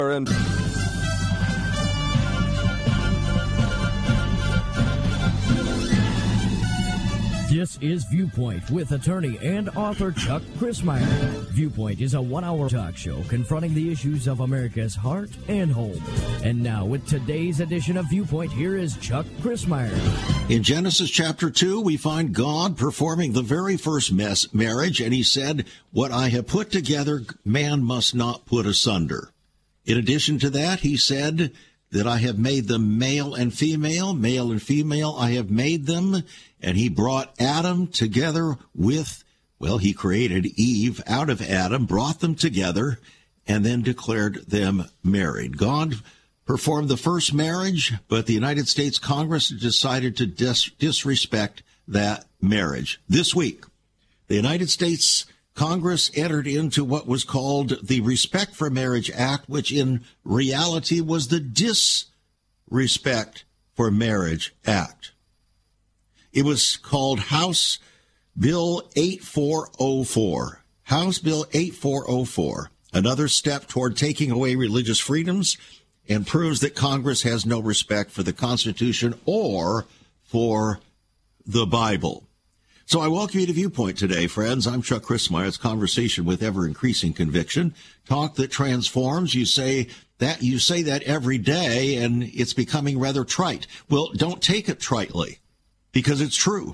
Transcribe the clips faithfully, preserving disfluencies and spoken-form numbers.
And This is Viewpoint with attorney and author Chuck Crismier. Viewpoint is a one-hour talk show confronting the issues of America's heart and home. And now with today's edition of Viewpoint, here is Chuck Crismier. In Genesis chapter two, we find God performing the very first mess, marriage, and he said, "What I have put together, man must not put asunder." In addition to that, he said that I have made them male and female, male and female, I have made them. And he brought Adam together with, well, he created Eve out of Adam, brought them together, and then declared them married. God performed the first marriage, but the United States Congress decided to dis- disrespect that marriage. This week, the United States Congress entered into what was called the Respect for Marriage Act, which in reality was the Disrespect for Marriage Act. It was called House Bill eighty-four oh four. House Bill eighty-four oh four, another step toward taking away religious freedoms, and proves that Congress has no respect for the Constitution or for the Bible. So I welcome you to Viewpoint today, friends. I'm Chuck Crismier. It's conversation with ever-increasing conviction, talk that transforms. You say that you say that every day, and it's becoming rather trite. Well, don't take it tritely, because it's true.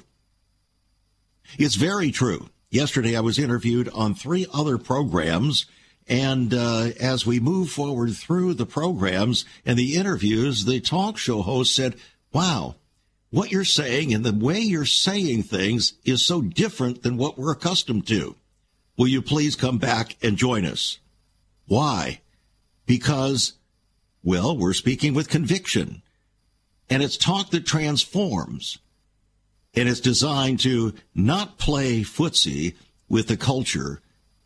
It's very true. Yesterday, I was interviewed on three other programs, and uh, as we move forward through the programs and the interviews, the talk show host said, wow, what you're saying and the way you're saying things is so different than what we're accustomed to. Will you please come back and join us? Why? Because, well, we're speaking with conviction, and it's talk that transforms. And it's designed to not play footsie with the culture,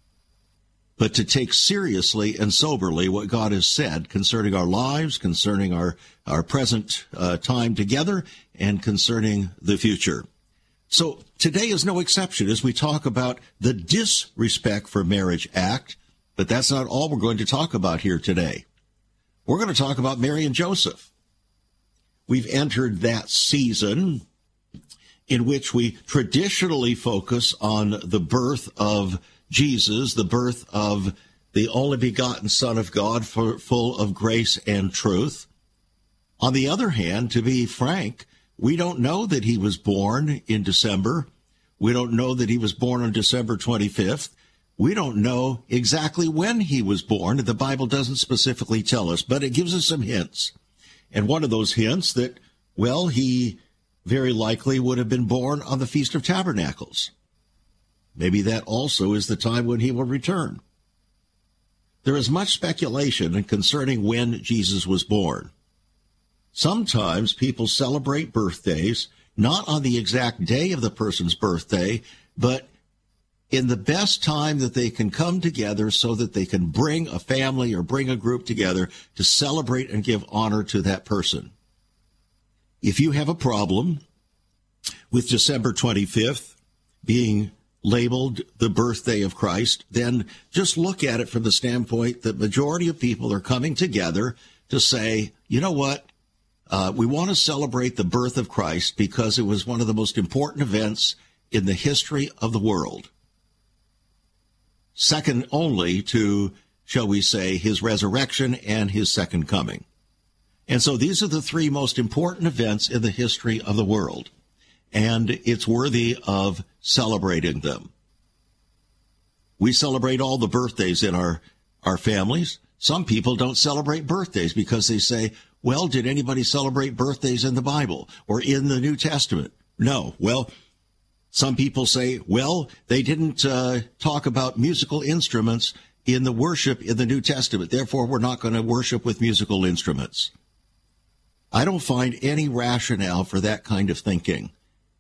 but to take seriously and soberly what God has said concerning our lives, concerning our, our present uh, time together, and concerning the future. So today is no exception as we talk about the Disrespect for Marriage Act, but that's not all we're going to talk about here today. We're going to talk about Mary and Joseph. We've entered that season in which we traditionally focus on the birth of Jesus, the birth of the only begotten Son of God, for, full of grace and truth. On the other hand, to be frank, we don't know that he was born in December. We don't know that he was born on December twenty-fifth. We don't know exactly when he was born. The Bible doesn't specifically tell us, but it gives us some hints. And one of those hints that, well, he very likely would have been born on the Feast of Tabernacles. Maybe that also is the time when he will return. There is much speculation concerning when Jesus was born. Sometimes people celebrate birthdays, not on the exact day of the person's birthday, but in the best time that they can come together so that they can bring a family or bring a group together to celebrate and give honor to that person. If you have a problem with December twenty-fifth being labeled the birthday of Christ, then just look at it from the standpoint that majority of people are coming together to say, you know what, uh, we want to celebrate the birth of Christ because it was one of the most important events in the history of the world. Second only to, shall we say, his resurrection and his second coming. And so these are the three most important events in the history of the world, and it's worthy of celebrating them. We celebrate all the birthdays in our, our families. Some people don't celebrate birthdays because they say, well, did anybody celebrate birthdays in the Bible or in the New Testament? No. Well, some people say, well, they didn't uh, talk about musical instruments in the worship in the New Testament. Therefore, we're not going to worship with musical instruments. I don't find any rationale for that kind of thinking.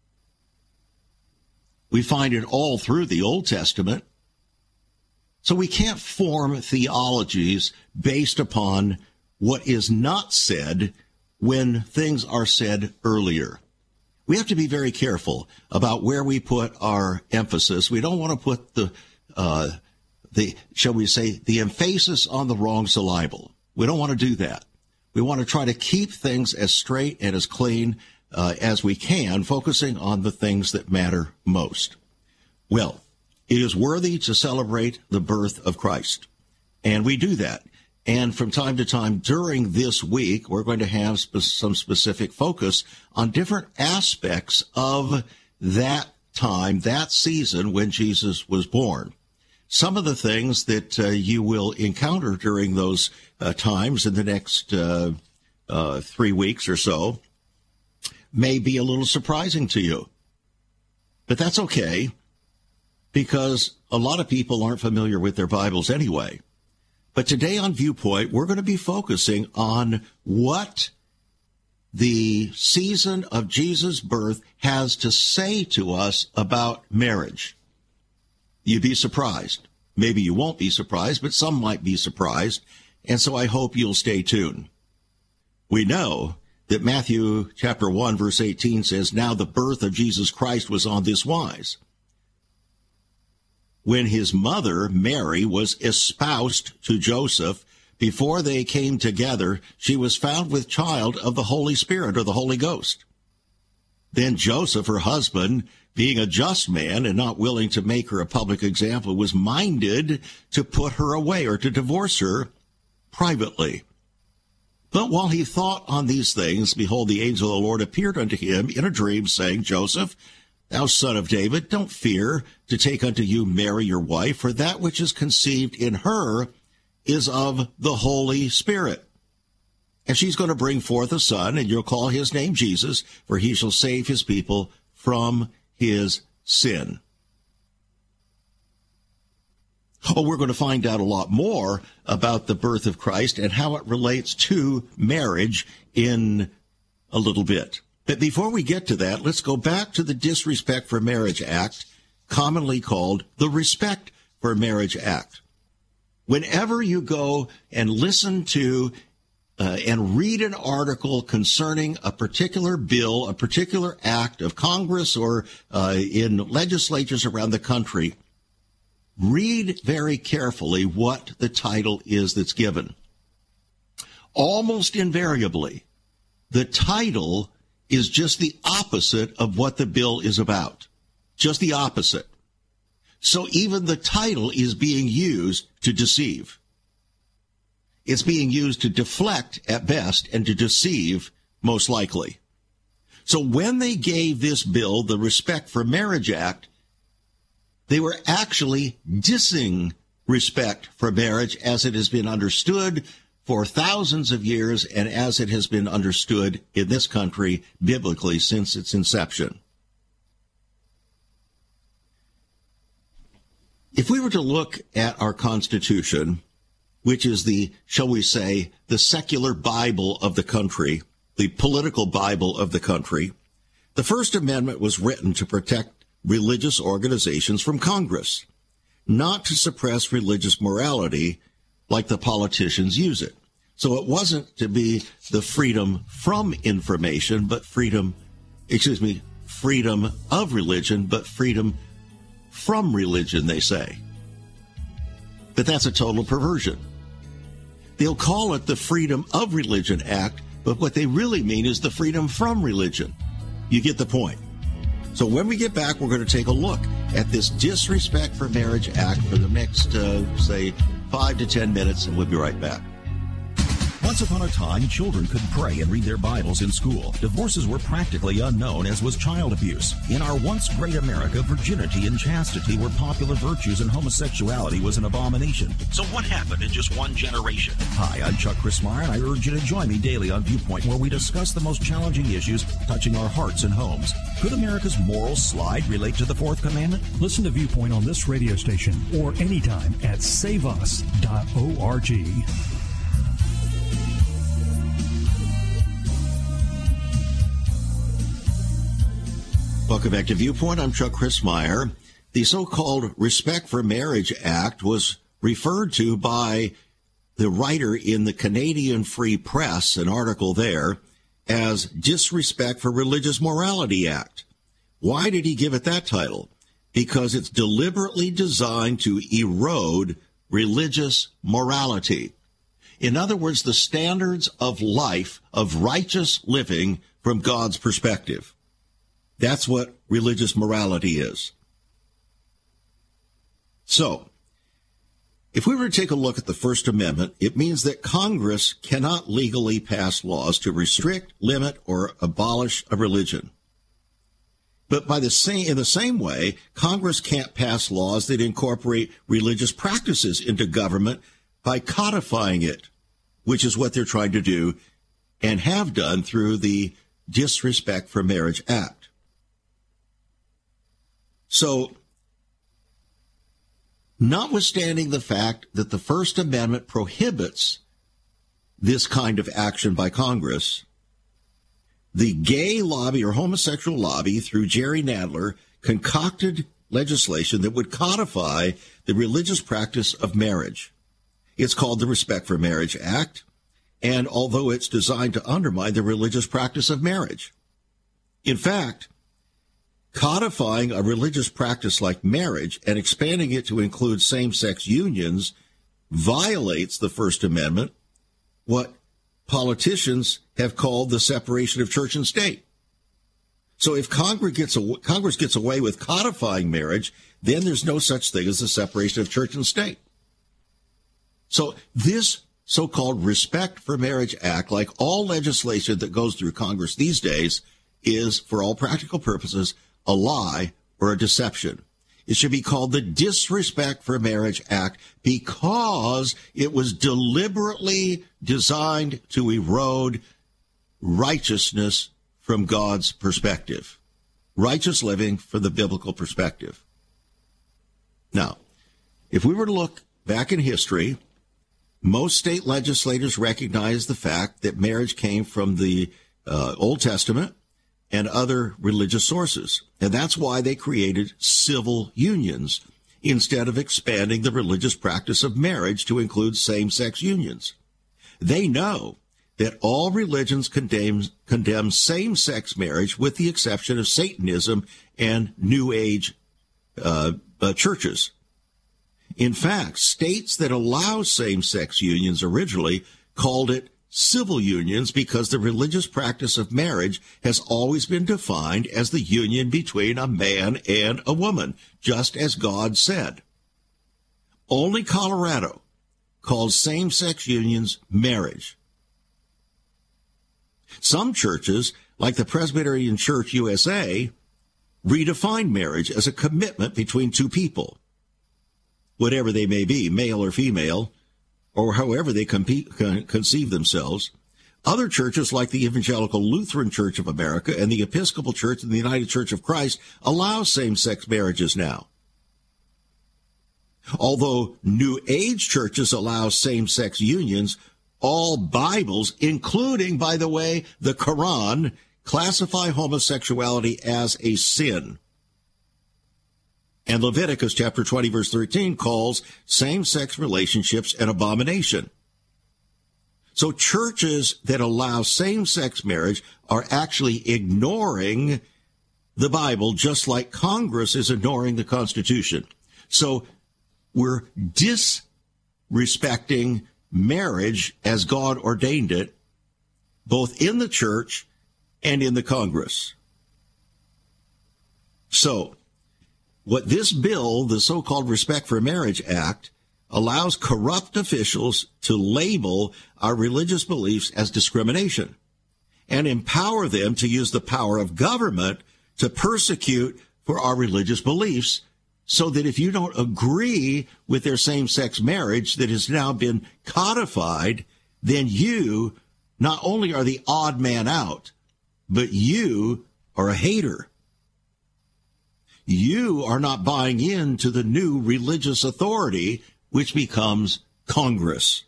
We find it all through the Old Testament. So we can't form theologies based upon what is not said when things are said earlier. We have to be very careful about where we put our emphasis. We don't want to put the, uh, the, shall we say, the emphasis on the wrong syllable. We don't want to do that. We want to try to keep things as straight and as clean uh, as we can, focusing on the things that matter most. Well, it is worthy to celebrate the birth of Christ, and we do that. And from time to time during this week, we're going to have sp- some specific focus on different aspects of that time, that season when Jesus was born. Some of the things that uh, you will encounter during those uh, times in the next uh, uh, three weeks or so may be a little surprising to you. But that's okay, because a lot of people aren't familiar with their Bibles anyway. But today on Viewpoint, we're going to be focusing on what the season of Jesus' birth has to say to us about marriage. You'd be surprised. Maybe you won't be surprised, but some might be surprised. And so I hope you'll stay tuned. We know that Matthew chapter one, verse eighteen says, "Now the birth of Jesus Christ was on this wise. When his mother, Mary, was espoused to Joseph, before they came together, she was found with child of the Holy Spirit," or the Holy Ghost. "Then Joseph, her husband, being a just man and not willing to make her a public example, was minded to put her away," or to divorce her privately. "But while he thought on these things, behold, the angel of the Lord appeared unto him in a dream, saying, Joseph, thou son of David, don't fear to take unto you Mary your wife, for that which is conceived in her is of the Holy Spirit. And she's going to bring forth a son, and you'll call his name Jesus, for he shall save his people from his sin." Oh, we're going to find out a lot more about the birth of Christ and how it relates to marriage in a little bit. But before we get to that, let's go back to the Disrespect for Marriage Act, commonly called the Respect for Marriage Act. Whenever you go and listen to uh, and read an article concerning a particular bill, a particular act of Congress or uh, in legislatures around the country, read very carefully what the title is that's given. Almost invariably, the title is just the opposite of what the bill is about. Just the opposite. So even the title is being used to deceive. It's being used to deflect at best and to deceive most likely. So when they gave this bill the Respect for Marriage Act, they were actually dissing respect for marriage as it has been understood for thousands of years and as it has been understood in this country biblically since its inception. If we were to look at our Constitution, which is the, shall we say, the secular Bible of the country, the political Bible of the country, the First Amendment was written to protect religious organizations from Congress, not to suppress religious morality like the politicians use it. So it wasn't to be the freedom from information, but freedom, excuse me, freedom of religion, but freedom from religion, they say. But that's a total perversion. They'll call it the Freedom of Religion Act, but what they really mean is the freedom from religion. You get the point. So when we get back, we're going to take a look at this Disrespect for Marriage Act for the next, uh, say, five to ten minutes, and we'll be right back. Once upon a time, children could pray and read their Bibles in school. Divorces were practically unknown, as was child abuse. In our once great America, virginity and chastity were popular virtues, and homosexuality was an abomination. So what happened in just one generation? Hi, I'm Chuck Christmeyer, and I urge you to join me daily on Viewpoint, where we discuss the most challenging issues touching our hearts and homes. Could America's moral slide relate to the Fourth Commandment? Listen to Viewpoint on this radio station or anytime at save us dot org. Welcome back to Viewpoint. I'm Chuck Christmeyer. The so-called Respect for Marriage Act was referred to by the writer in the Canadian Free Press, an article there, as Disrespect for Religious Morality Act. Why did he give it that title? Because it's deliberately designed to erode religious morality. In other words, the standards of life, of righteous living from God's perspective. That's what religious morality is. So, if we were to take a look at the First Amendment, it means that Congress cannot legally pass laws to restrict, limit, or abolish a religion. But by the same, in the same way, Congress can't pass laws that incorporate religious practices into government by codifying it, which is what they're trying to do and have done through the Disrespect for Marriage Act. So, notwithstanding the fact that the First Amendment prohibits this kind of action by Congress, the gay lobby or homosexual lobby through Jerry Nadler concocted legislation that would codify the religious practice of marriage. It's called the Respect for Marriage Act, and although it's designed to undermine the religious practice of marriage. In fact, codifying a religious practice like marriage and expanding it to include same-sex unions violates the First Amendment, what politicians have called the separation of church and state. So if Congress gets, Congress gets away with codifying marriage, then there's no such thing as the separation of church and state. So this so-called Respect for Marriage Act, like all legislation that goes through Congress these days, is, for all practical purposes, a lie or a deception. It should be called the Disrespect for Marriage Act because it was deliberately designed to erode righteousness from God's perspective. Righteous living from the biblical perspective. Now, if we were to look back in history, most state legislators recognized the fact that marriage came from the uh, Old Testament and other religious sources. And that's why they created civil unions instead of expanding the religious practice of marriage to include same-sex unions. They know that all religions condemn, condemn same-sex marriage with the exception of Satanism and New Age uh, uh, churches. In fact, states that allow same-sex unions originally called it civil unions because the religious practice of marriage has always been defined as the union between a man and a woman, just as God said. Only Colorado calls same-sex unions marriage. Some churches, like the Presbyterian Church U S A, redefine marriage as a commitment between two people, whatever they may be, male or female, or however they compete, con- conceive themselves. Other churches, like the Evangelical Lutheran Church of America and the Episcopal Church and the United Church of Christ, allow same-sex marriages now. Although New Age churches allow same-sex unions, all Bibles, including, by the way, the Quran, classify homosexuality as a sin. And Leviticus chapter twenty, verse thirteen, calls same-sex relationships an abomination. So churches that allow same-sex marriage are actually ignoring the Bible, just like Congress is ignoring the Constitution. So we're disrespecting marriage as God ordained it, both in the church and in the Congress. So what this bill, the so-called Respect for Marriage Act, allows corrupt officials to label our religious beliefs as discrimination and empower them to use the power of government to persecute for our religious beliefs, so that if you don't agree with their same-sex marriage that has now been codified, then you not only are the odd man out, but you are a hater. You are not buying into the new religious authority, which becomes Congress.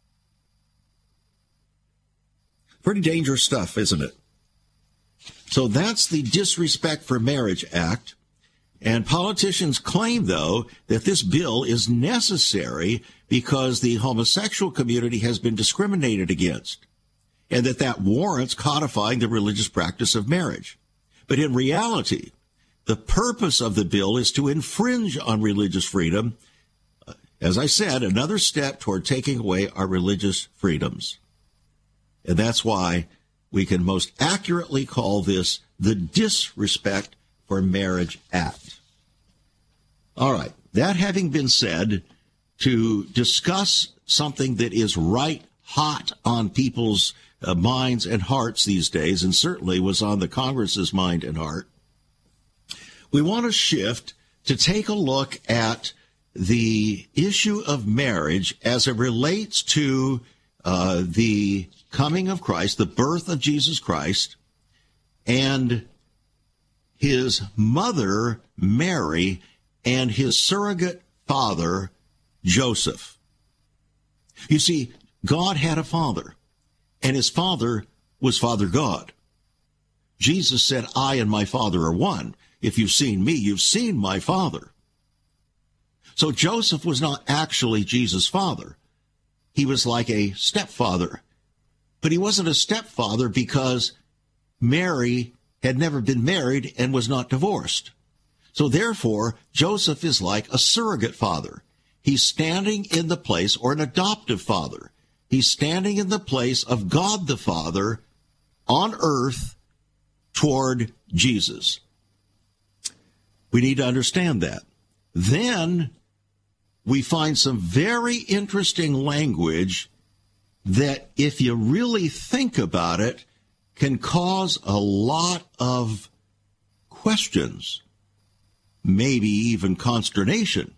Pretty dangerous stuff, isn't it? So that's the Disrespect for Marriage Act. And politicians claim, though, that this bill is necessary because the homosexual community has been discriminated against, and that that warrants codifying the religious practice of marriage. But in reality, the purpose of the bill is to infringe on religious freedom as I said, another step toward taking away our religious freedoms. And that's why we can most accurately call this the Disrespect for Marriage Act. All right, that having been said, to discuss something that is right hot on people's uh, minds and hearts these days, and certainly was on the Congress's mind and heart, we want to shift to take a look at the issue of marriage as it relates to uh, the coming of Christ, the birth of Jesus Christ, and his mother, Mary, and his surrogate father, Joseph. You see, God had a father, and his father was Father God. Jesus said, I and my Father are one. If you've seen me, you've seen my Father. So Joseph was not actually Jesus' father. He was like a stepfather. But he wasn't a stepfather because Mary had never been married and was not divorced. So therefore, Joseph is like a surrogate father. He's standing in the place, or an adoptive father. He's standing in the place of God the Father on earth toward Jesus. We need to understand that. Then we find some very interesting language that, if you really think about it, can cause a lot of questions, maybe even consternation,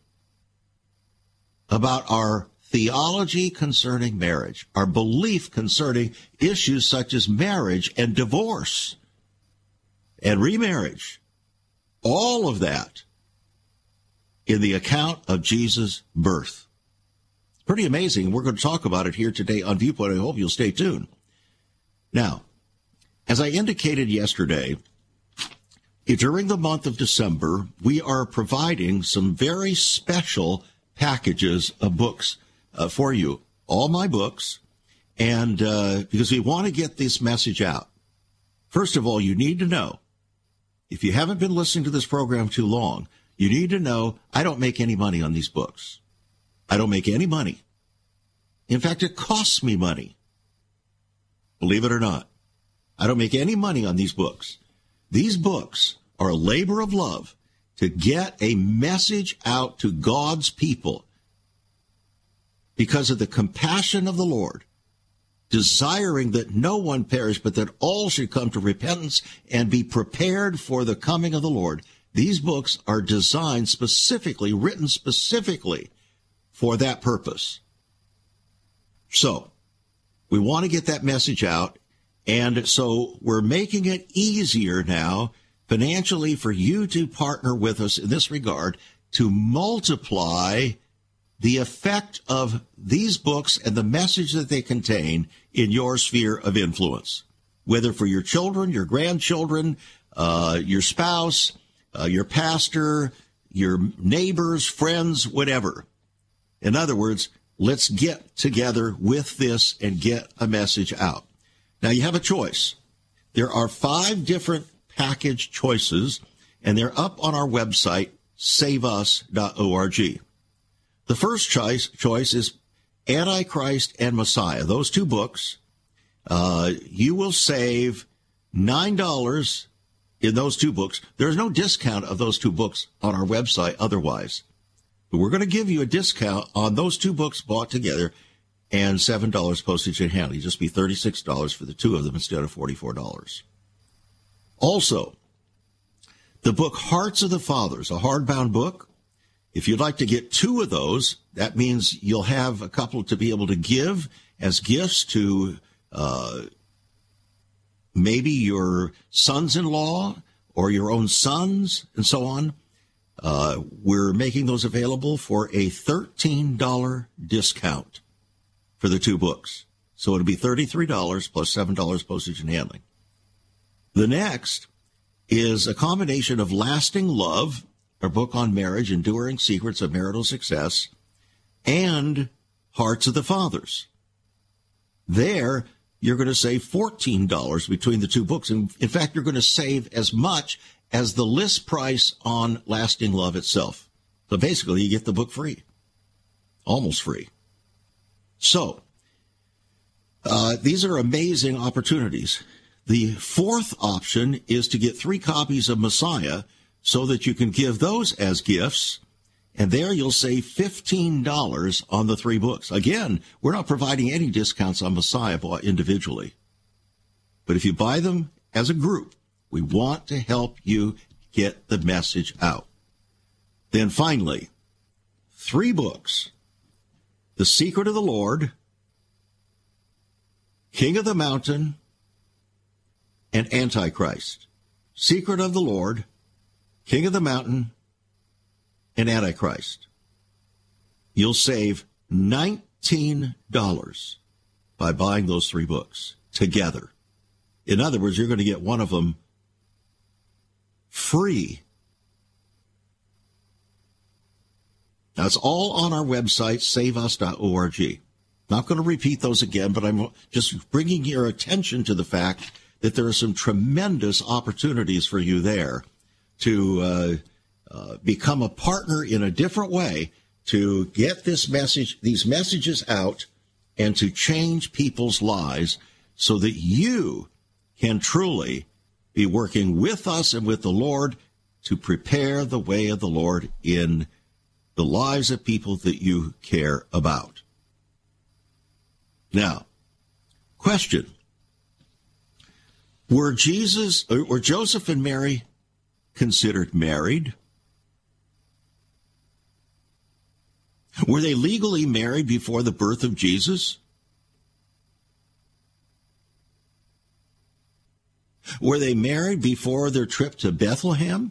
about our theology concerning marriage, our belief concerning issues such as marriage and divorce and remarriage, all of that in the account of Jesus' birth. It's pretty amazing. We're going to talk about it here today on Viewpoint. I hope you'll stay tuned. Now, as I indicated yesterday, during the month of December, we are providing some very special packages of books uh, for you, all my books, and uh, because we want to get this message out. First of all, you need to know, if you haven't been listening to this program too long, you need to know I don't make any money on these books. I don't make any money. In fact, it costs me money. Believe it or not. I don't make any money on these books. These books are a labor of love to get a message out to God's people because of the compassion of the Lord, desiring that no one perish, but that all should come to repentance and be prepared for the coming of the Lord. These books are designed specifically, written specifically for that purpose. So we want to get that message out, and so we're making it easier now financially for you to partner with us in this regard to multiply the effect of these books and the message that they contain in your sphere of influence, whether for your children, your grandchildren, uh, your spouse, uh, your pastor, your neighbors, friends, whatever. In other words, let's get together with this and get a message out. Now, you have a choice. There are five different package choices, and they're up on our website, save us dot org. The first choice, choice is Antichrist and Messiah. Those two books, uh, you will save nine dollars in those two books. There's no discount of those two books on our website otherwise. But we're going to give you a discount on those two books bought together and seven dollars postage and handling. It'll just be thirty-six dollars for the two of them instead of forty-four dollars. Also, the book Hearts of the Fathers, a hardbound book. If you'd like to get two of those, that means you'll have a couple to be able to give as gifts to uh, maybe your sons-in-law or your own sons and so on. Uh, we're making those available for a thirteen dollars discount for the two books. So it'll be thirty-three dollars plus seven dollars postage and handling. The next is a combination of Lasting Love, a book on marriage, enduring secrets of marital success, and Hearts of the Fathers. There, you're going to save fourteen dollars between the two books. And in fact, you're going to save as much as the list price on Lasting Love itself. So basically, you get the book free. almost free. So, uh, these are amazing opportunities. The fourth option is to get three copies of Messiah so that you can give those as gifts, and there you'll save fifteen dollars on the three books. Again, we're not providing any discounts on Messiah bought individually. But if you buy them as a group, we want to help you get the message out. Then finally, three books: The Secret of the Lord, King of the Mountain, and Antichrist. Secret of the Lord, King of the Mountain, and Antichrist. You'll save nineteen dollars by buying those three books together. In other words, you're going to get one of them free. Now, it's all on our website, save us dot org. Not going to repeat those again, but I'm just bringing your attention to the fact that there are some tremendous opportunities for you there to uh, uh, become a partner in a different way, to get this message, these messages out, and to change people's lives so that you can truly be working with us and with the Lord to prepare the way of the Lord in the lives of people that you care about. Now, question. Were Jesus, or were Joseph and Mary considered married? Were they legally married before the birth of Jesus? Were they married before their trip to Bethlehem?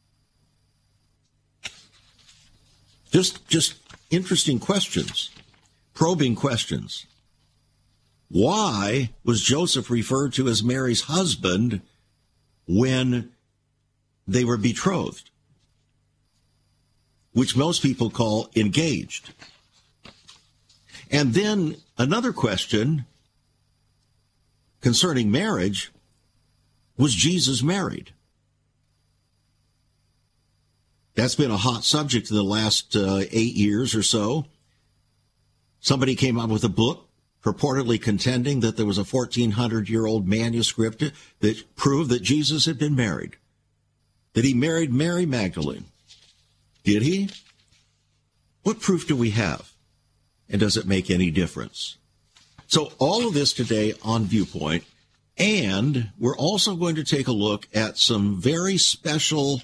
Just, just interesting questions, probing questions. Why was Joseph referred to as Mary's husband when they were betrothed, which most people call engaged? And then another question concerning marriage: was Jesus married? That's been a hot subject in the last uh, eight years or so. Somebody came out with a book purportedly contending that there was a fourteen hundred year old manuscript that proved that Jesus had been married, that he married Mary Magdalene. Did he? What proof do we have? And does it make any difference? So all of this today on Viewpoint, and we're also going to take a look at some very special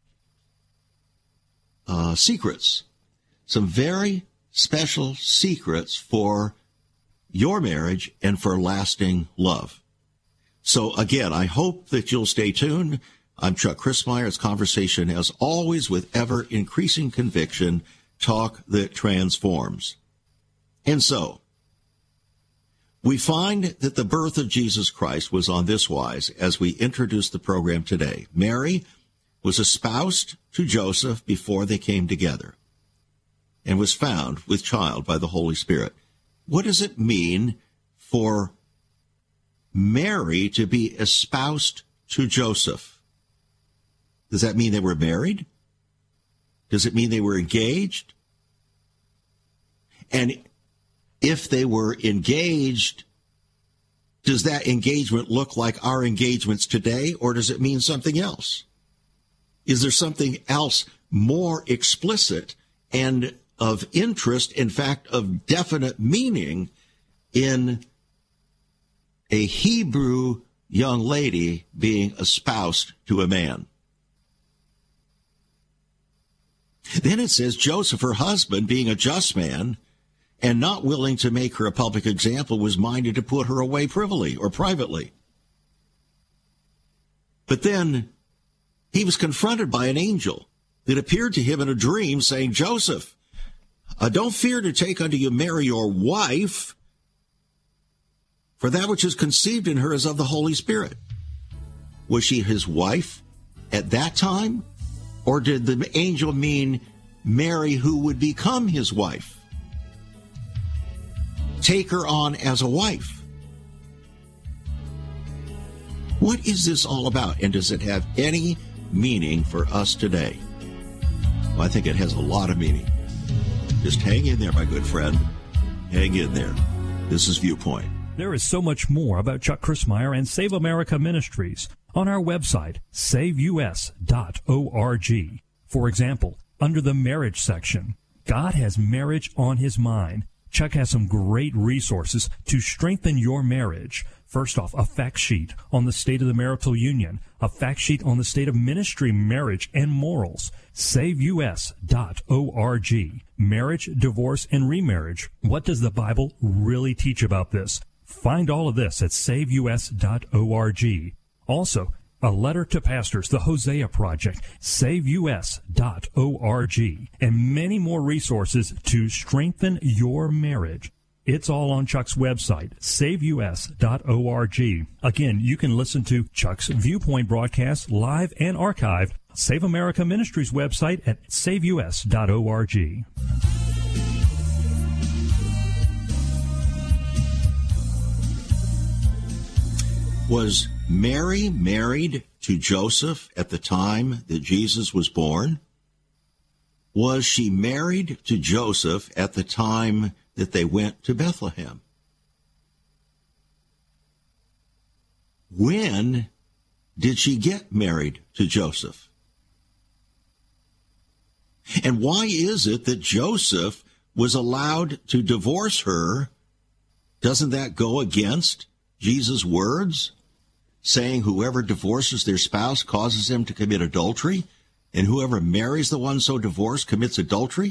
uh, secrets, some very special secrets for your marriage and for lasting love. So again, I hope that you'll stay tuned. I'm Chuck Crismier. It's conversation, as always, with ever-increasing conviction, talk that transforms. And so, we find that the birth of Jesus Christ was on this wise as we introduce the program today. Mary was espoused to Joseph before they came together and was found with child by the Holy Spirit. What does it mean for Mary to be espoused to Joseph? Does that mean they were married? Does it mean they were engaged? And if they were engaged, does that engagement look like our engagements today, or does it mean something else? Is there something else more explicit and of interest, in fact, of definite meaning, in a Hebrew young lady being espoused to a man? Then it says Joseph, her husband, being a just man and not willing to make her a public example, was minded to put her away privily or privately. But then he was confronted by an angel that appeared to him in a dream, saying, Joseph, Uh, don't fear to take unto you Mary your wife, for that which is conceived in her is of the Holy Spirit. Was she his wife at that time? Or did the angel mean Mary, who would become his wife? Take her on as a wife. What is this all about? And does it have any meaning for us today? Well, I think it has a lot of meaning. Just hang in there, my good friend. Hang in there. This is Viewpoint. There is so much more about Chuck Crismier and Save America Ministries on our website, save u s dot org. For example, under the marriage section, God has marriage on his mind. Chuck has some great resources to strengthen your marriage. First off, a fact sheet on the state of the marital union, a fact sheet on the state of ministry, marriage, and morals. save u s dot org. Marriage, divorce, and remarriage. What does the Bible really teach about this? Find all of this at save u s dot org. Also, a letter to pastors, the Hosea Project, save u s dot org, and many more resources to strengthen your marriage. It's all on Chuck's website, save u s dot org. Again, you can listen to Chuck's Viewpoint broadcast live and archived. Save America Ministries website at save u s dot org. Was Mary married to Joseph at the time that Jesus was born? Was she married to Joseph at the time that they went to Bethlehem? When did she get married to Joseph? And why is it that Joseph was allowed to divorce her? Doesn't that go against Jesus' words, saying whoever divorces their spouse causes them to commit adultery, and whoever marries the one so divorced commits adultery?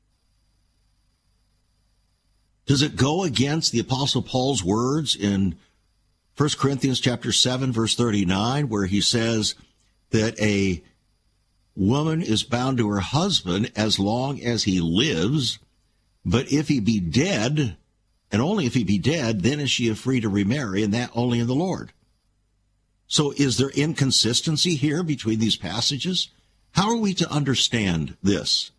Does it go against the Apostle Paul's words in First Corinthians chapter seven, verse thirty-nine, where he says that a woman is bound to her husband as long as he lives, but if he be dead, and only if he be dead, then is she free to remarry, and that only in the Lord. So is there inconsistency here between these passages? How are we to understand this?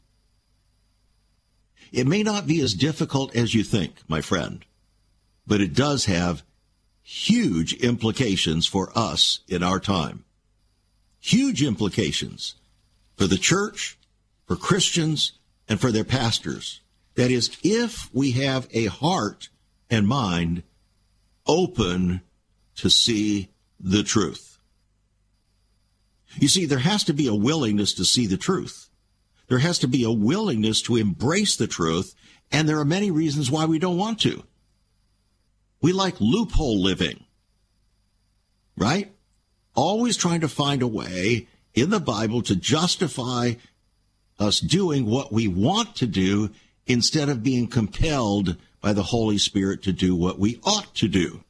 It may not be as difficult as you think, my friend, but it does have huge implications for us in our time. Huge implications for the church, for Christians, and for their pastors. That is, if we have a heart and mind open to see the truth. You see, there has to be a willingness to see the truth. There has to be a willingness to embrace the truth, and there are many reasons why we don't want to. We like loophole living, right? Always trying to find a way in the Bible to justify us doing what we want to do instead of being compelled by the Holy Spirit to do what we ought to do.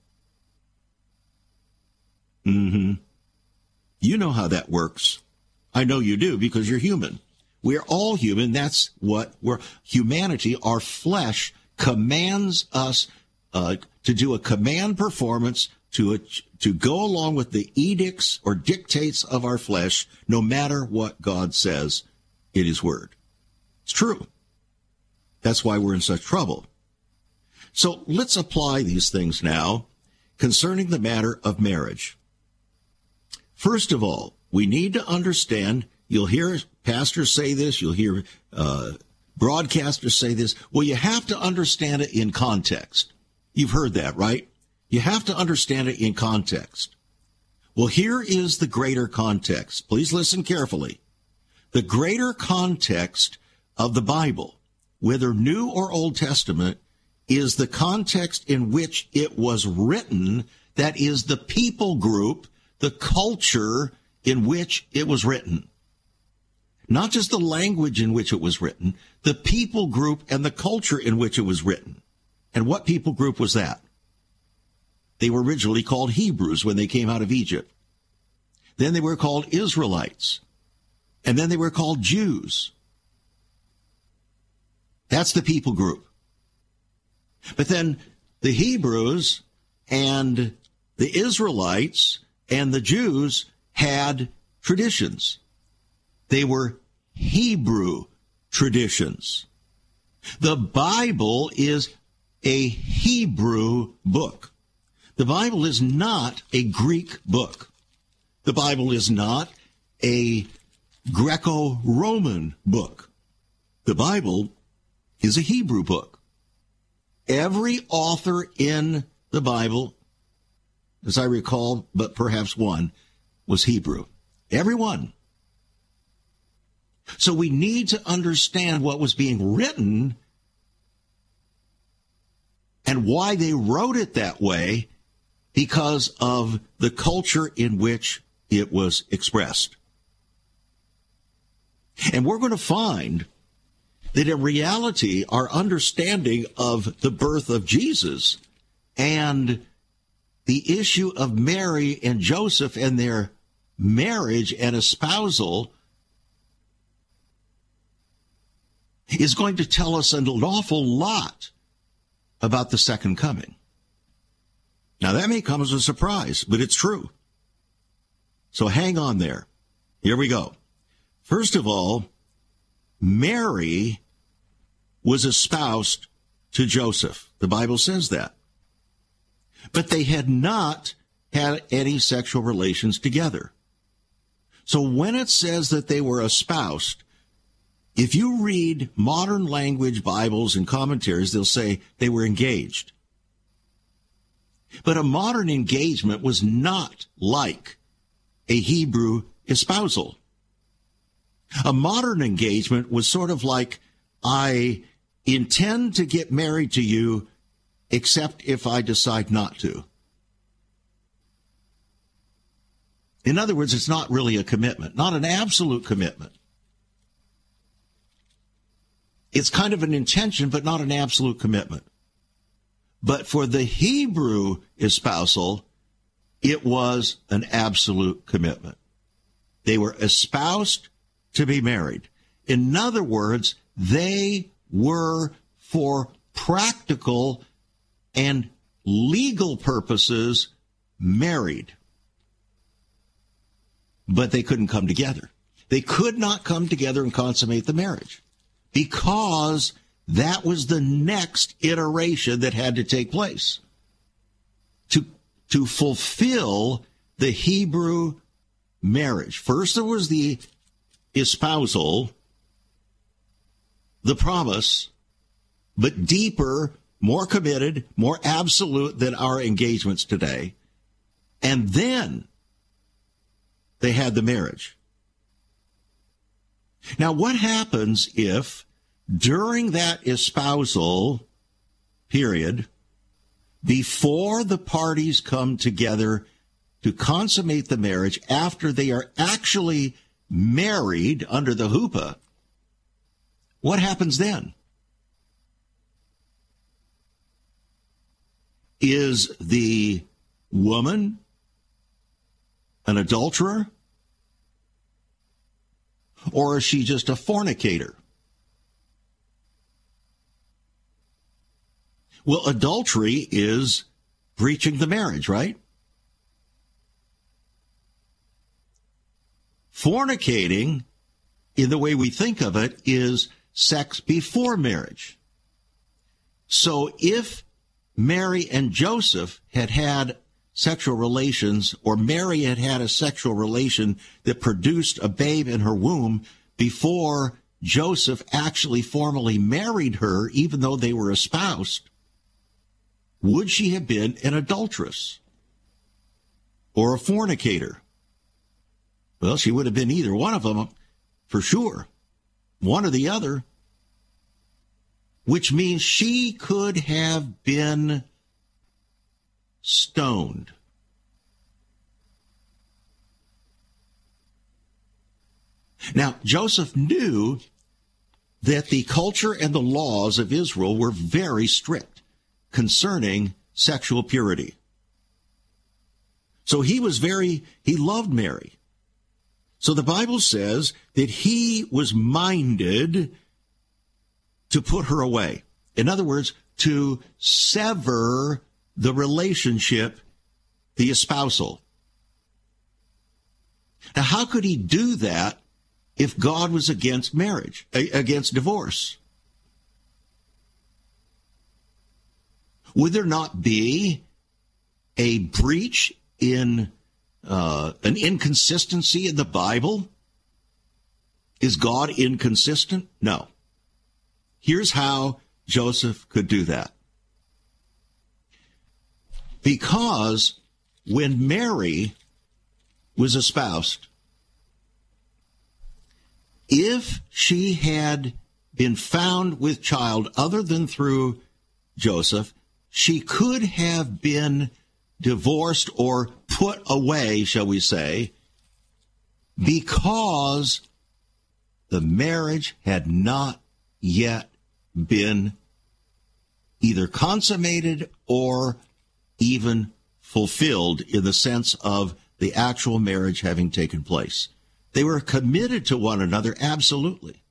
Mm-hmm. You know how that works. I know you do because you're human. We're all human. That's what we're. Humanity, our flesh, commands us uh, to do a command performance to a, to go along with the edicts or dictates of our flesh, no matter what God says in his word. It's true. That's why we're in such trouble. So let's apply these things now concerning the matter of marriage. First of all, we need to understand, you'll hear pastors say this, you'll hear uh, broadcasters say this. Well, you have to understand it in context. You've heard that, right? You have to understand it in context. Well, here is the greater context. Please listen carefully. The greater context of the Bible, whether New or Old Testament, is the context in which it was written, that is the people group, the culture in which it was written. Not just the language in which it was written, the people group and the culture in which it was written. And what people group was that? They were originally called Hebrews when they came out of Egypt. Then they were called Israelites. And then they were called Jews. That's the people group. But then the Hebrews and the Israelites and the Jews had traditions. They were Hebrew traditions. The Bible is a Hebrew book. The Bible is not a Greek book. The Bible is not a Greco-Roman book. The Bible is a Hebrew book. Every author in the Bible, as I recall, but perhaps one, was Hebrew. Every one. So we need to understand what was being written and why they wrote it that way, because of the culture in which it was expressed. And we're going to find that in reality, our understanding of the birth of Jesus and the issue of Mary and Joseph and their marriage and espousal is going to tell us an awful lot about the second coming. Now, that may come as a surprise, but it's true. So hang on there. Here we go. First of all, Mary was espoused to Joseph. The Bible says that. But they had not had any sexual relations together. So when it says that they were espoused, if you read modern language Bibles and commentaries, they'll say they were engaged. But a modern engagement was not like a Hebrew espousal. A modern engagement was sort of like, I intend to get married to you, except if I decide not to. In other words, it's not really a commitment, not an absolute commitment. It's kind of an intention, but not an absolute commitment. But for the Hebrew espousal, it was an absolute commitment. They were espoused to be married. In other words, they were, for practical and legal purposes, married. But they couldn't come together. They could not come together and consummate the marriage, because that was the next iteration that had to take place to, to fulfill the Hebrew marriage. First, there was the espousal, the promise, but deeper, more committed, more absolute than our engagements today. And then they had the marriage. Now, what happens if during that espousal period, before the parties come together to consummate the marriage, after they are actually married under the huppah, what happens then? Is the woman an adulterer? Or is she just a fornicator? Well, adultery is breaching the marriage, right? Fornicating, in the way we think of it, is sex before marriage. So if Mary and Joseph had had sexual relations, or Mary had had a sexual relation that produced a babe in her womb before Joseph actually formally married her, even though they were espoused, would she have been an adulteress or a fornicator? Well, she would have been either one of them, for sure, one or the other, which means she could have been stoned. Now, Joseph knew that the culture and the laws of Israel were very strict concerning sexual purity. So he was very, he loved Mary. So the Bible says that he was minded to put her away. In other words, to sever the relationship, the espousal. Now, how could he do that if God was against marriage, against divorce? Would there not be a breach in uh, an inconsistency in the Bible? Is God inconsistent? No. Here's how Joseph could do that. Because when Mary was espoused, if she had been found with child other than through Joseph, she could have been divorced or put away, shall we say, because the marriage had not yet been either consummated or even fulfilled in the sense of the actual marriage having taken place. They were committed to one another, absolutely.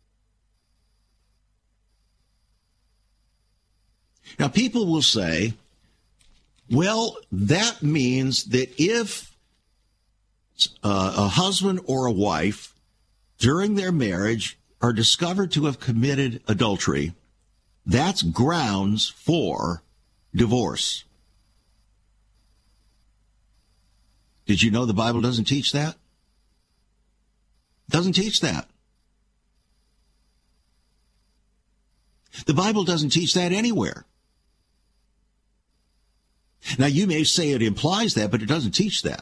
Now, people will say, well, that means that if uh, a husband or a wife during their marriage are discovered to have committed adultery, that's grounds for divorce. Did you know the Bible doesn't teach that? It doesn't teach that. The Bible doesn't teach that anywhere. Now, you may say it implies that, but it doesn't teach that.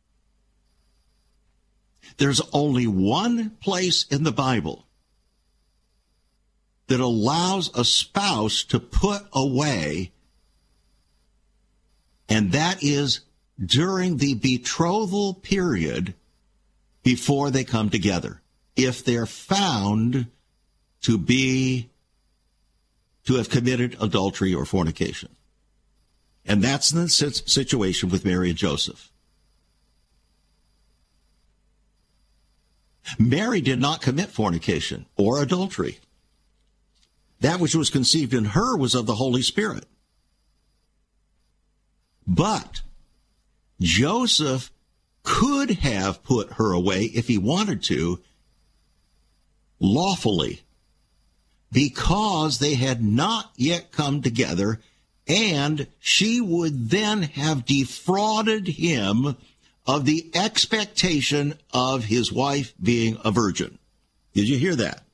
There's only one place in the Bible that allows a spouse to put away, and that is during the betrothal period before they come together. If they're found to be, to have committed adultery or fornication. And that's the situation with Mary and Joseph. Mary did not commit fornication or adultery. That which was conceived in her was of the Holy Spirit. But Joseph could have put her away if he wanted to, lawfully, because they had not yet come together, and she would then have defrauded him of the expectation of his wife being a virgin. Did you hear that?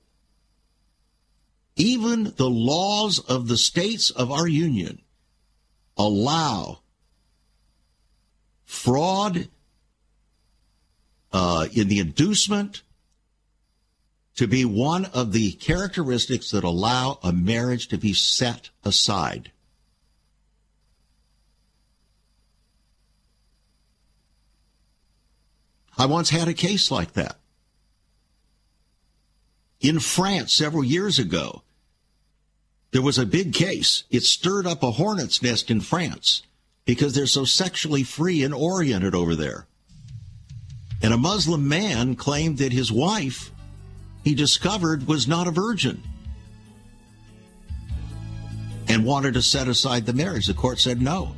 Even the laws of the states of our union allow fraud uh, in the inducement to be one of the characteristics that allow a marriage to be set aside. I once had a case like that. In France, several years ago, there was a big case. It stirred up a hornet's nest in France because they're so sexually free and oriented over there. And a Muslim man claimed that his wife, he discovered, was not a virgin and wanted to set aside the marriage. The court said no,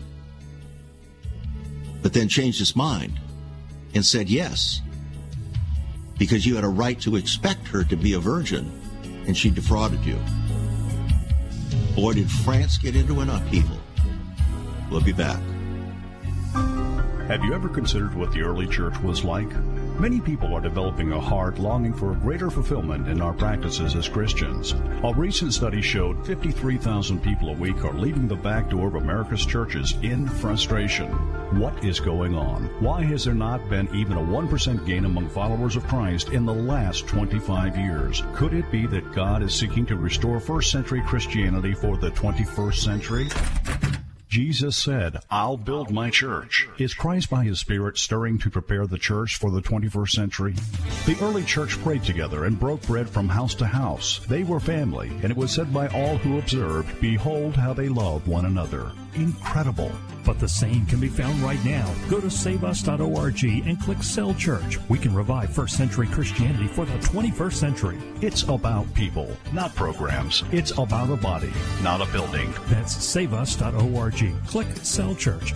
but then changed his mind and said yes, because you had a right to expect her to be a virgin, and she defrauded you. Boy, did France get into an upheaval. We'll be back. Have you ever considered what the early church was like? Many people are developing a heart longing for a greater fulfillment in our practices as Christians. A recent study showed fifty-three thousand people a week are leaving the back door of America's churches in frustration. What is going on? Why has there not been even a one percent gain among followers of Christ in the last twenty-five years? Could it be that God is seeking to restore first century Christianity for the twenty-first century? Jesus said, I'll build my church. Is Christ by his Spirit stirring to prepare the church for the twenty-first century? The early church prayed together and broke bread from house to house. They were family, and it was said by all who observed, behold how they love one another. Incredible. But the same can be found right now. Go to save us dot org and click Cell Church. We can revive first century Christianity for the twenty-first century. It's about people, not programs. It's about a body, not a building. That's save us dot org. Click Cell Church.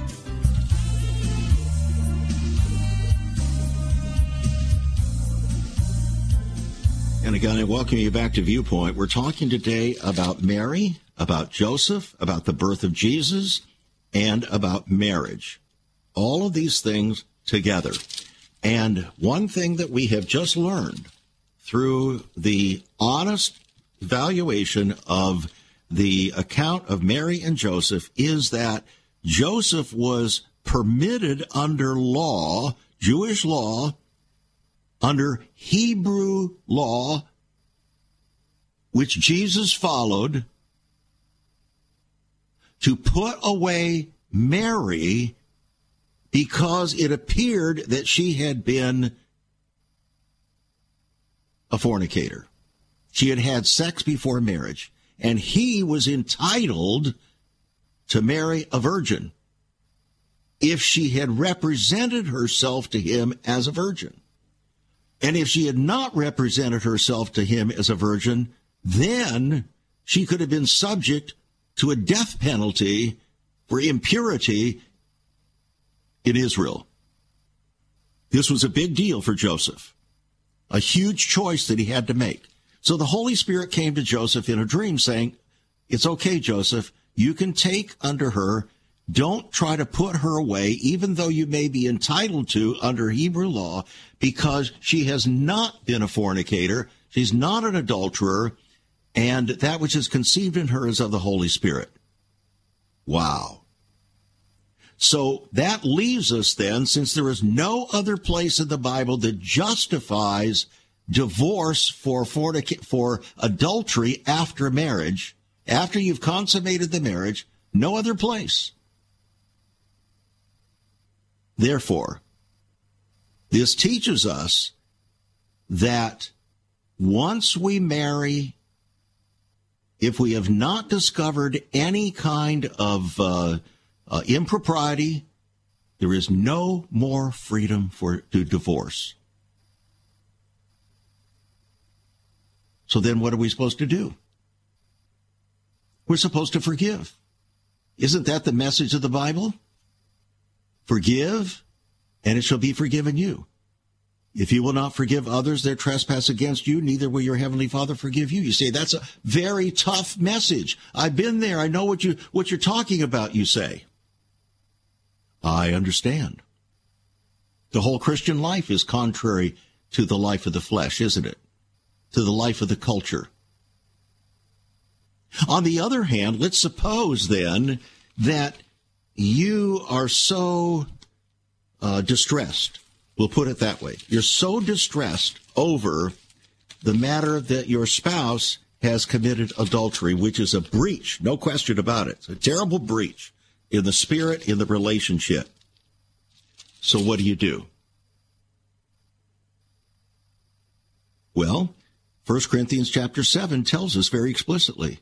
And again, I welcome you back to Viewpoint. We're talking today about Mary, about Joseph, about the birth of Jesus, and about marriage. All of these things together. And one thing that we have just learned through the honest valuation of the account of Mary and Joseph is that Joseph was permitted under law, Jewish law, under Hebrew law, which Jesus followed, to put away Mary because it appeared that she had been a fornicator. She had had sex before marriage, and he was entitled to marry a virgin if she had represented herself to him as a virgin. And if she had not represented herself to him as a virgin, then she could have been subject to a death penalty for impurity in Israel. This was a big deal for Joseph, a huge choice that he had to make. So the Holy Spirit came to Joseph in a dream saying, it's okay, Joseph, you can take under her. Don't try to put her away, even though you may be entitled to under Hebrew law, because she has not been a fornicator. She's not an adulterer, and that which is conceived in her is of the Holy Spirit. Wow. So that leaves us then, since there is no other place in the Bible that justifies divorce for fornic- for adultery after marriage, after you've consummated the marriage, no other place. Therefore, this teaches us that once we marry, if we have not discovered any kind of uh, uh, impropriety, there is no more freedom for to divorce. So then what are we supposed to do? We're supposed to forgive. Isn't that the message of the Bible? Forgive, and it shall be forgiven you. If you will not forgive others their trespass against you, neither will your heavenly Father forgive you. You say, that's a very tough message. I've been there. I know what you what you're talking about, you say. I understand. The whole Christian life is contrary to the life of the flesh, isn't it? To the life of the culture. On the other hand, let's suppose then that you are so uh, distressed. We'll put it that way. You're so distressed over the matter that your spouse has committed adultery, which is a breach, no question about it. It's a terrible breach in the spirit, in the relationship. So what do you do? Well, First Corinthians chapter seven tells us very explicitly,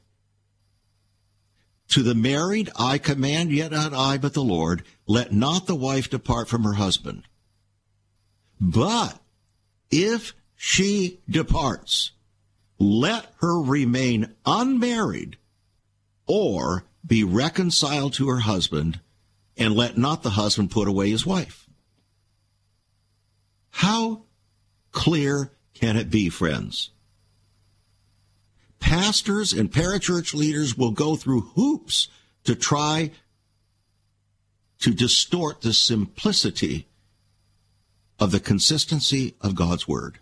to the married I command, yet not I, but the Lord, let not the wife depart from her husband. But if she departs, let her remain unmarried or be reconciled to her husband, and let not the husband put away his wife. How clear can it be, friends? Pastors and parachurch leaders will go through hoops to try to distort the simplicity of the consistency of God's word.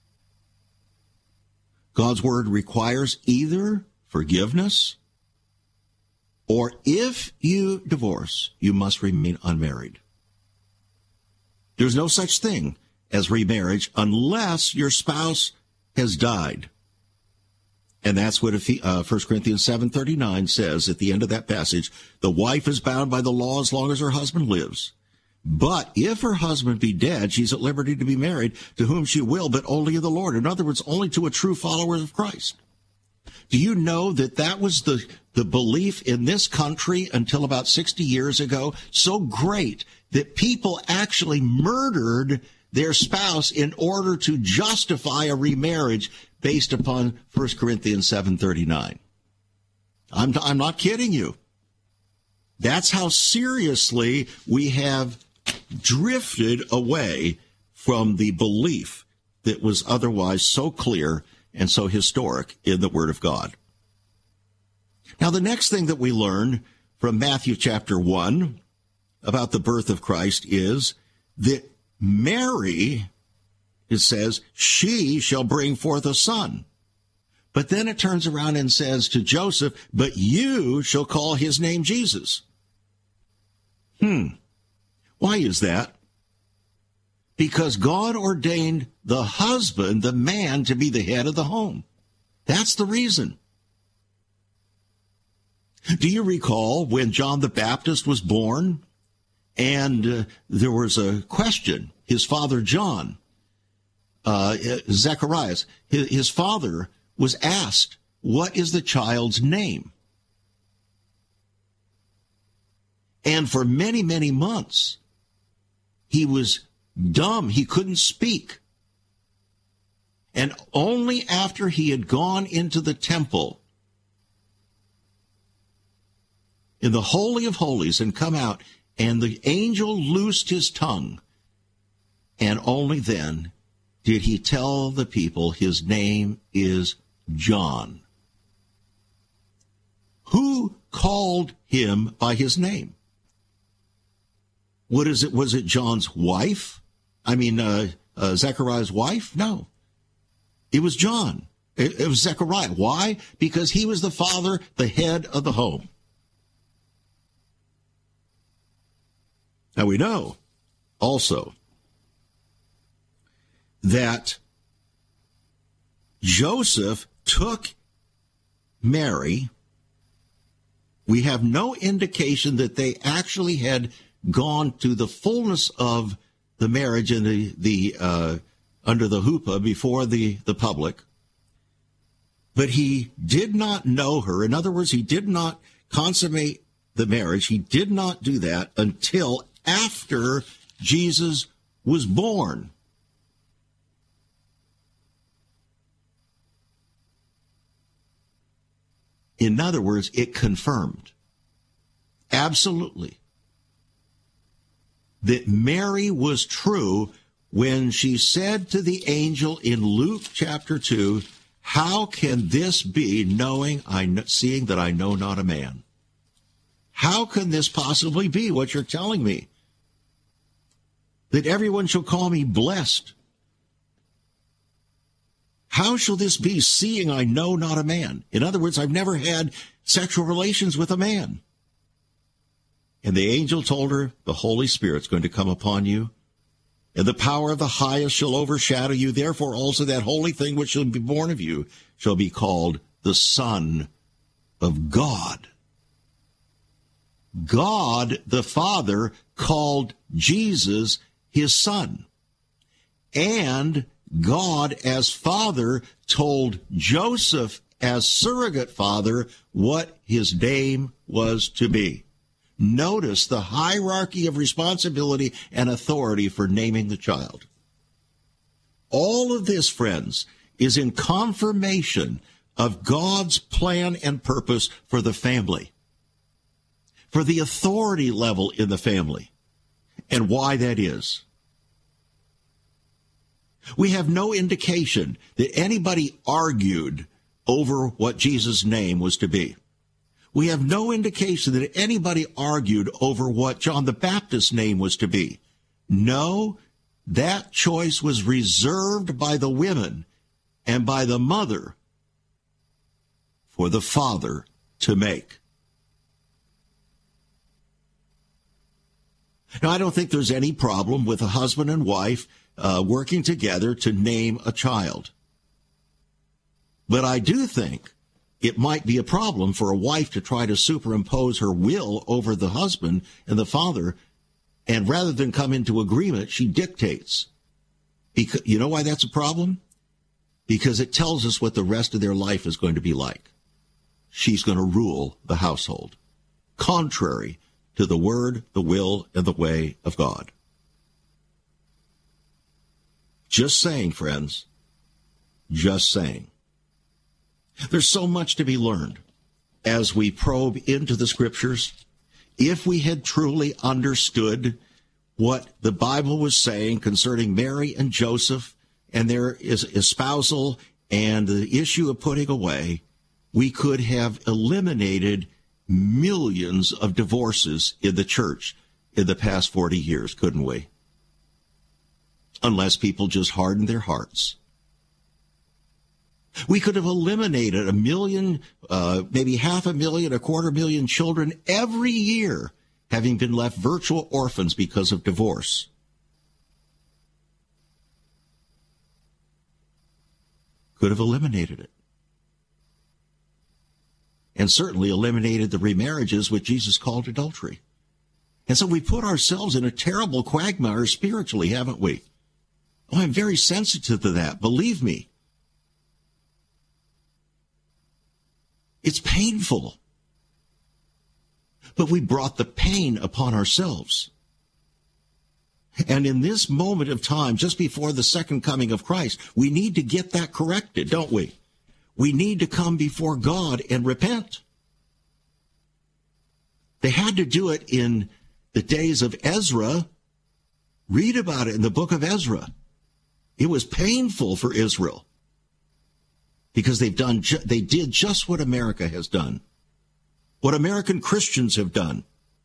God's word requires either forgiveness, or if you divorce, you must remain unmarried. There's no such thing as remarriage unless your spouse has died. And that's what uh, First Corinthians seven thirty-nine says at the end of that passage. The wife is bound by the law as long as her husband lives. But if her husband be dead, she's at liberty to be married to whom she will, but only of the Lord. In other words, only to a true follower of Christ. Do you know that that was the, the belief in this country until about sixty years ago? So great that people actually murdered their spouse in order to justify a remarriage based upon First Corinthians seven thirty-nine. I'm, I'm not kidding you. That's how seriously we have drifted away from the belief that was otherwise so clear and so historic in the Word of God. Now, the next thing that we learn from Matthew chapter one about the birth of Christ is that Mary, it says, she shall bring forth a son. But then it turns around and says to Joseph, but you shall call his name Jesus. Hmm. Why is that? Because God ordained the husband, the man, to be the head of the home. That's the reason. Do you recall when John the Baptist was born and uh, there was a question? His father John, uh, Zacharias, his, his father was asked, what is the child's name? And for many, many months, he was dumb. He couldn't speak. And only after he had gone into the temple in the Holy of Holies and come out, and the angel loosed his tongue, and only then did he tell the people his name is John. Who called him by his name? What is it? Was it John's wife? I mean, uh, uh, Zechariah's wife? No. It was John. It, it was Zechariah. Why? Because he was the father, the head of the home. Now we know also that Joseph took Mary. We have no indication that they actually had gone to the fullness of the marriage and the, the uh, under the huppah before the, the public. But he did not know her. In other words, he did not consummate the marriage. He did not do that until after Jesus was born. In other words, it confirmed absolutely that Mary was true when she said to the angel in Luke chapter two, how can this be, knowing I know, seeing that I know not a man? How can this possibly be what you're telling me? That everyone shall call me blessed. How shall this be, seeing I know not a man? In other words, I've never had sexual relations with a man. And the angel told her, the Holy Spirit's going to come upon you, and the power of the highest shall overshadow you. Therefore also that holy thing which shall be born of you shall be called the Son of God. God the Father called Jesus his son. And God as Father told Joseph as surrogate father what his name was to be. Notice the hierarchy of responsibility and authority for naming the child. All of this, friends, is in confirmation of God's plan and purpose for the family, for the authority level in the family, and why that is. We have no indication that anybody argued over what Jesus' name was to be. We have no indication that anybody argued over what John the Baptist's name was to be. No, that choice was reserved by the women and by the mother for the father to make. Now, I don't think there's any problem with a husband and wife uh, working together to name a child. But I do think it might be a problem for a wife to try to superimpose her will over the husband and the father, and rather than come into agreement, she dictates. Because, you know why that's a problem? Because it tells us what the rest of their life is going to be like. She's going to rule the household, contrary to the word, the will, and the way of God. Just saying, friends. Just saying. There's so much to be learned as we probe into the scriptures. If we had truly understood what the Bible was saying concerning Mary and Joseph and their espousal and the issue of putting away, we could have eliminated millions of divorces in the church in the past forty years, couldn't we? Unless people just hardened their hearts. We could have eliminated a million, uh, maybe half a million, a quarter million children every year having been left virtual orphans because of divorce. Could have eliminated it. And certainly eliminated the remarriages which Jesus called adultery. And so we put ourselves in a terrible quagmire spiritually, haven't we? Oh, I'm very sensitive to that. Believe me. It's painful. But we brought the pain upon ourselves. And in this moment of time, just before the second coming of Christ, we need to get that corrected, don't we? We need to come before God and repent. They had to do it in the days of Ezra. Read about it in the book of Ezra. It was painful for Israel because they've done, ju- they did just what America has done, what American Christians have done.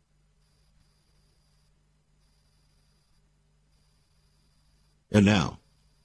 And now,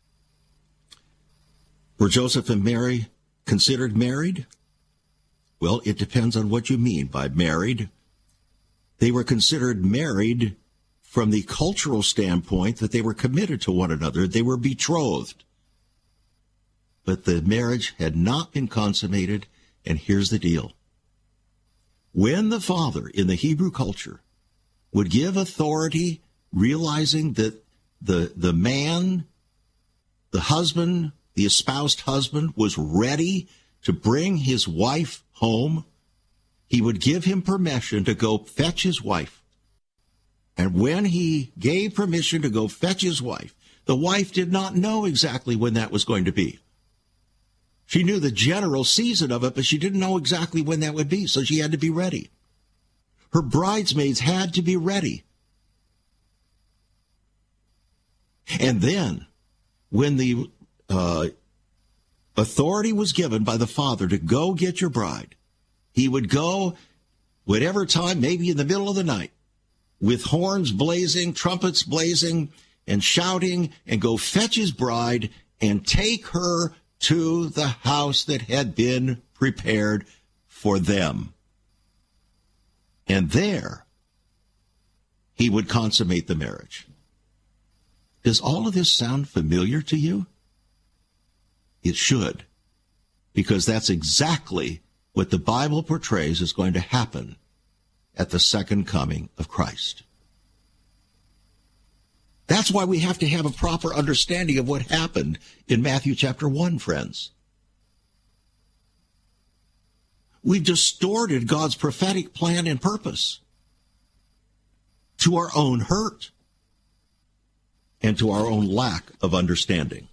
were Joseph and Mary considered married? Well, it depends on what you mean by married. They were considered married from the cultural standpoint that they were committed to one another. They were betrothed. But the marriage had not been consummated, and here's the deal. When the father in the Hebrew culture would give authority, realizing that the, the man, the husband, the espoused husband, was ready to bring his wife home, he would give him permission to go fetch his wife. And when he gave permission to go fetch his wife, the wife did not know exactly when that was going to be. She knew the general season of it, but she didn't know exactly when that would be, so she had to be ready. Her bridesmaids had to be ready. And then, when the uh, authority was given by the father to go get your bride, he would go whatever time, maybe in the middle of the night, with horns blazing, trumpets blazing, and shouting, and go fetch his bride and take her to the house that had been prepared for them. And there, he would consummate the marriage. Does all of this sound familiar to you? It should, because that's exactly what the Bible portrays is going to happen at the second coming of Christ. That's why we have to have a proper understanding of what happened in Matthew chapter one, friends. We've distorted God's prophetic plan and purpose to our own hurt and to our own lack of understanding.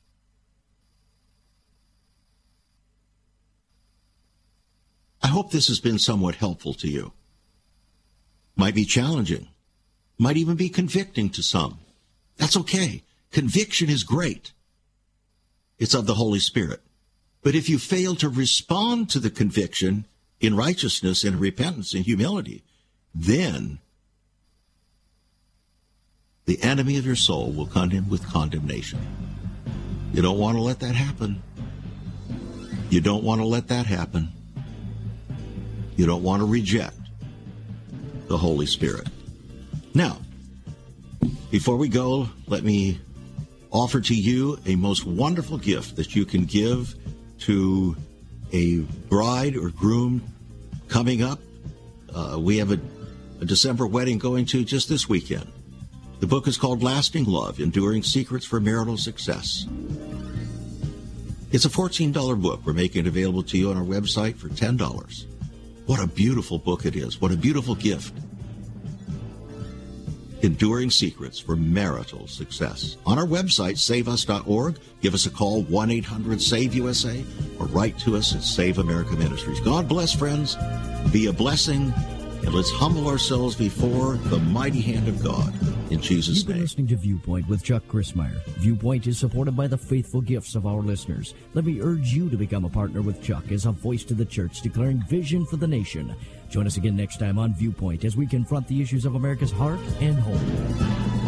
I hope this has been somewhat helpful to you. Might be challenging, might even be convicting to some. That's okay. Conviction is great. It's of the Holy Spirit. But if you fail to respond to the conviction in righteousness and repentance and humility, then the enemy of your soul will come in with condemnation. You don't want to let that happen. You don't want to let that happen. You don't want to reject the Holy Spirit. Now, before we go, let me offer to you a most wonderful gift that you can give to a bride or groom coming up. Uh, we have a, a December wedding going to just this weekend. The book is called Lasting Love, Enduring Secrets for Marital Success. It's a fourteen dollars book. We're making it available to you on our website for ten dollars. What a beautiful book it is. What a beautiful gift. Enduring Secrets for Marital Success. On our website, save us dot org. Give us a call, one eight hundred save U S A, or write to us at Save America Ministries. God bless, friends. Be a blessing, and let's humble ourselves before the mighty hand of God. In Jesus' You've been name. listening to Viewpoint with Chuck Crismier. Viewpoint is supported by the faithful gifts of our listeners. Let me urge you to become a partner with Chuck as a voice to the church declaring vision for the nation. Join us again next time on Viewpoint as we confront the issues of America's heart and home.